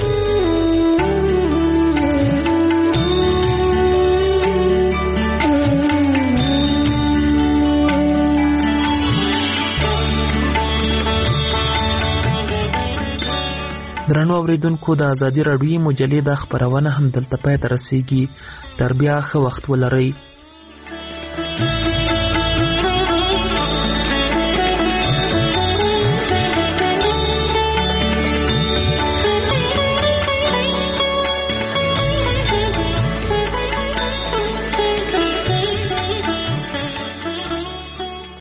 درنو اوریدونکو، د ازادي راډیوي مجلې د خپرونه هم دلته پای ته رسیږي. تر بیا ښه وخت ولرئ.